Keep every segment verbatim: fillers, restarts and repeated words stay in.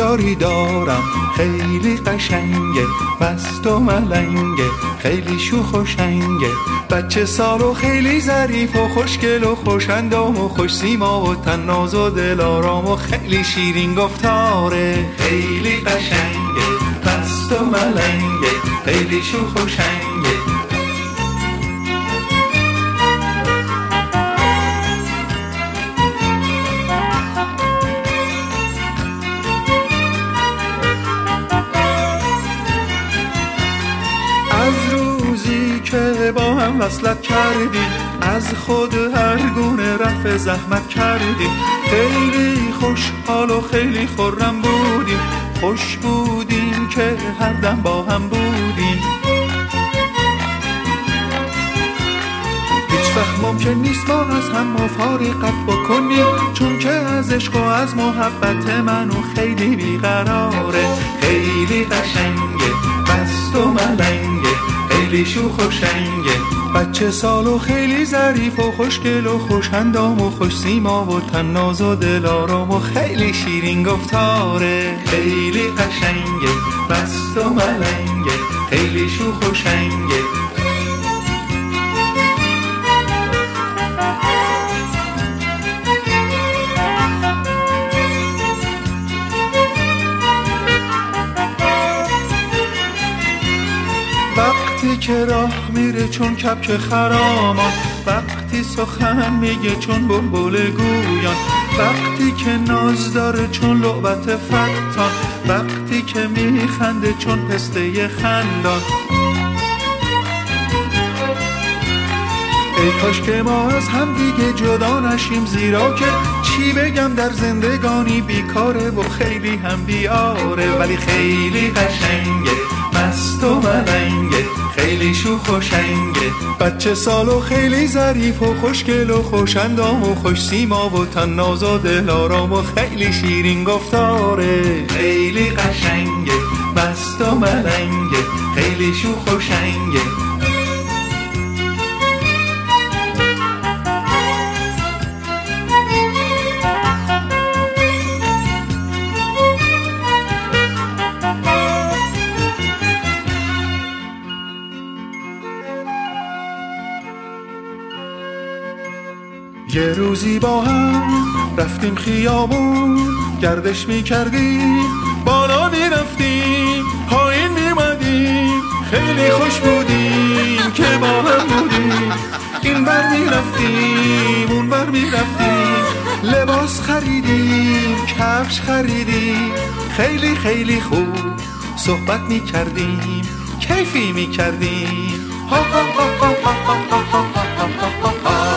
یاری دارم خیلی قشنگه، مست و ملنگه، خیلی شوخ و شنگه، بچه سال و خیلی ظریف و خوشگل و خوشندام و خوش سیما و تناز و دلارام و خیلی شیرین گفتاره. خیلی قشنگه، مست و ملنگه، خیلی شوخ و شنگه. که با هم وصلت کردیم، از خود هر گونه رفع زحمت کردیم، خیلی خوشحال و خیلی خرم بودیم، خوش بودیم که هر دم با هم بودیم. هیچ وقت ممکن نیست ما از هم مفارقت بکنیم، چون که از عشق و از محبت منو خیلی بیقراره. خیلی قشنگه، مست و ملنگه، خیلی شوخ و شنگه، بچه سال و خیلی ظریف و خوشگل و خوشندام و خوش سیما و تناز و دلارام و خیلی شیرین گفتاره. خیلی قشنگه، مست و ملنگه، خیلی شوخ و شنگه. وقتی که راه میره چون کبک خرامان، وقتی سخن میگه چون بلبل گویان، وقتی که ناز داره چون لعبت فتان، وقتی که میخنده چون پسته خندان. ای کاش که ما از هم دیگه جدا نشیم، زیرا که چی بگم در زندگانی بیکاره و خیلی هم بیاره. ولی خیلی قشنگه، مست و ملنگه، خیلی شوخ و شنگه، بچه سال و خیلی ظریف و خوشگل و خوشندام و خوش سیما و تناز و دلارام و خیلی شیرین گفتاره. خیلی قشنگه، مست و ملنگه، خیلی شوخ و شنگه. یه روزی با هم رفتیم خیابون، گردش میکردیم، بالا میرفتیم، پایین میمدیم، خیلی خوش بودیم که با هم بودیم. این بر میرفتیم، اون بر میرفتیم، لباس خریدیم، کفش خریدیم، خیلی خیلی خوب صحبت میکردیم، کیفی میکردیم. ها ها ها ها ها ها ها ها.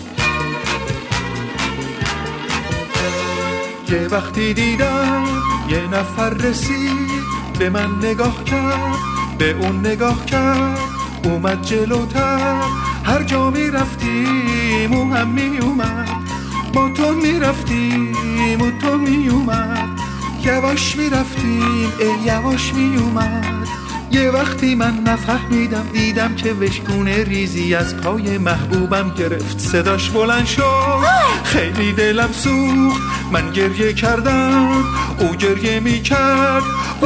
یه وقتی دیدم یه نفر رسید، به من نگاه کرد، به اون نگاه کرد، اومد جلوتر، هر جا می رفتیم او هم می اومد، با تو می رفتیم و تو می اومد، یواش می رفتیم ای یواش می اومد. یه وقتی من نفهمیدم، دیدم که وشگونه ریزی از پای محبوبم گرفت، صداش بلند شد، خیلی دلم سوخت، من گریه کردم، او گریه می کرد.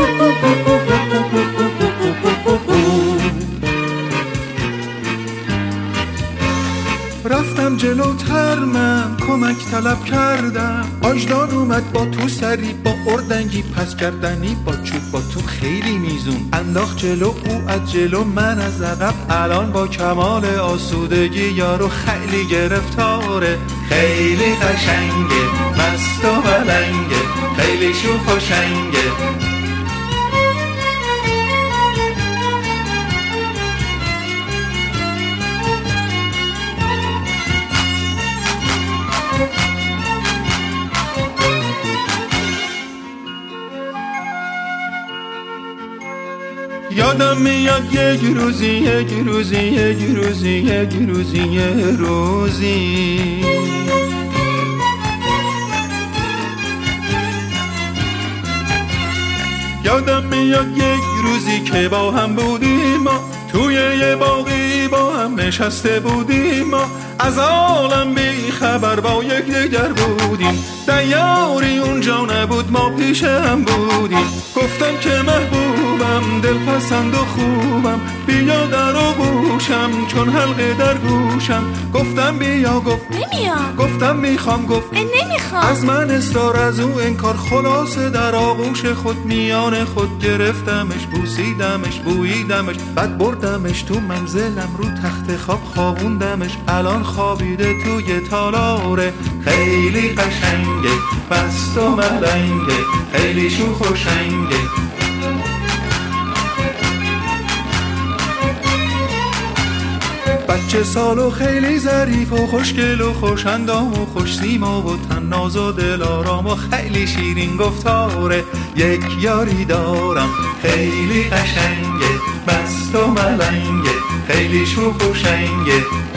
رفتم جلوتر، من کمک طلب کردم، آجدان اومد با تو سری، با اردنگی پس کردنی، با چوب با تو خیلی میزون انداخت جلو، او از جلو من از عقب، الان با کمال آسودگی یارو خیلی گرفتاره. خیلی قشنگه، مست و ملنگه، خیلی شوخ و شنگه. یادم میاد یک روزی یک روزی یک روزی یک روزی یک روزی یادم میاد یک روزی که با هم بودیم، ما توی یه باغی با هم نشسته بودیم، ما از عالم بی خبر با یک دیگر بودیم. دیاری اونجا نبود ما پیش هم بودیم. گفتم که محبوبم دل پسند و خوبم، بیا در آغوشم چون حلقه در گوشم. گفتم بیا گفت نمیام. گفتم میخوام گفت نمیخوام. از من اصرار از او انکار، خلاصه در آغوش خود میان خود گرفتمش، بوسیدمش بوییدمش، بعد بردمش تو منزلم رو تخت خواب خوابوندمش. الان خوابیده توی تالاره، خیلی قشنگه بست و ملنگه، خیلی شوخ و شنگه. بچه سال و خیلی ظریف و خوشگل و خوشندام و خوش سیما و تناز و دل آرام و خیلی شیرین گفتاره. یک یاری دارم خیلی قشنگه بست و ملنگه، خیلی شوخ و شنگه.